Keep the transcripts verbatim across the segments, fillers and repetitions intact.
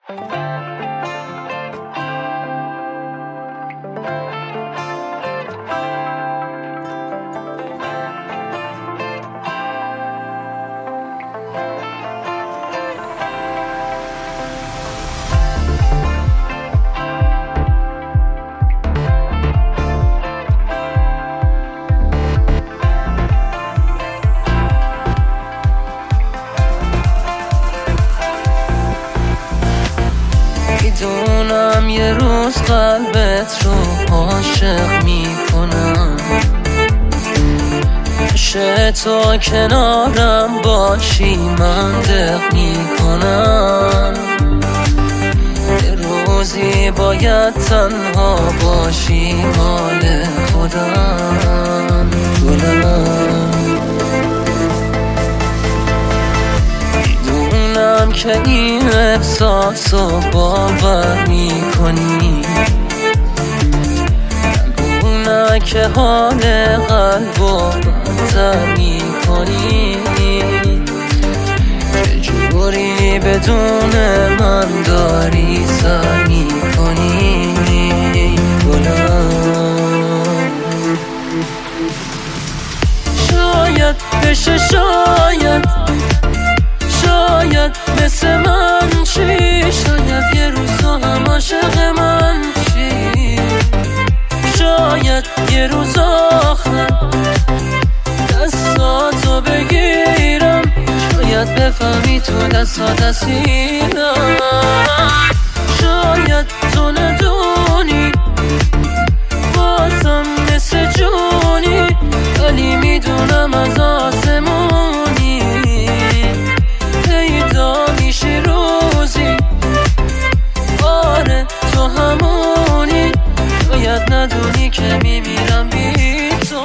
میدونم یه روز قلبت رو عاشق میکنم، میشه تا کنارم باشی من دق میکنم. یه روزی باید تنها باشی مال خودم گلم. میدونم که این احساس رو باور میکنی، نگونه که حال قلب رو بدتر میکنی. چجوری بدون من داری سر میکنی گلم. شاید بشه شاید شاید مثل من چی، شاید یه روز هم عاشق من چی، شاید یه روز آخر دستاتو بگیرم، شاید بفهمی تو دستا دستیدم. شاید تو ندونی بازم مثل جونی، ولی میدونم از آسمونی پیدا میشی روزی. آره تو همونی، شاید ندونی که میمیرم بی تو.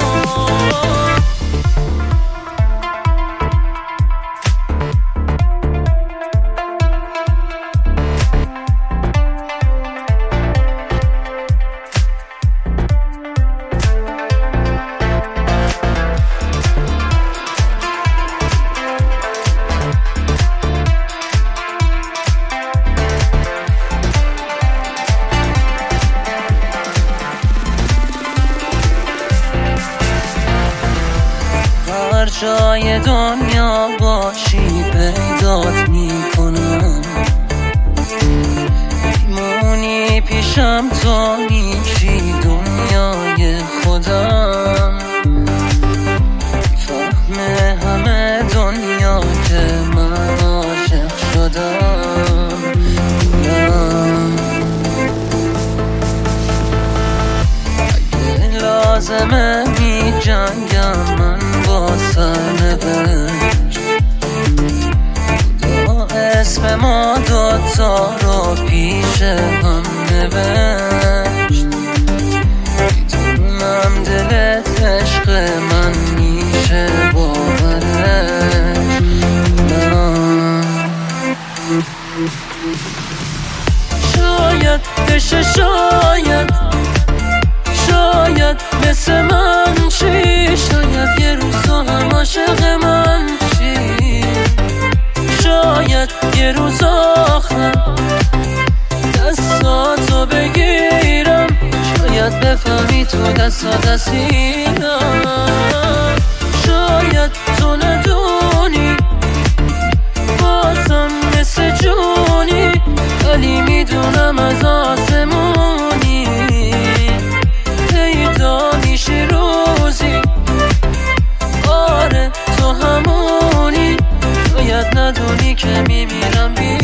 هر جای دنیا باشی پیدات میکنم، میمونی پیشم تو میشی دنیای خودم. میفهمه همه دنیا که من عاشق شدم گلم. اگه لازمه می جنگم من با سرنوشت، خدا اسم ما دوتا رو پیش هم نوشت. میدونم دلت عشق من میشه باورش نه. شاید بشه شاید شاید مثل من چی، شاید یه روز تو هم عاشق من چی، شاید یه روز آخر دستاتو بگیرم، شاید بفهمی تو دستا دستیدم. شاید تو ندونی بازم مثل جونی، ولی میدونم از آسمونی پیدا میشی روزی. آره تو همونی، شاید ندونی که میمیرم بی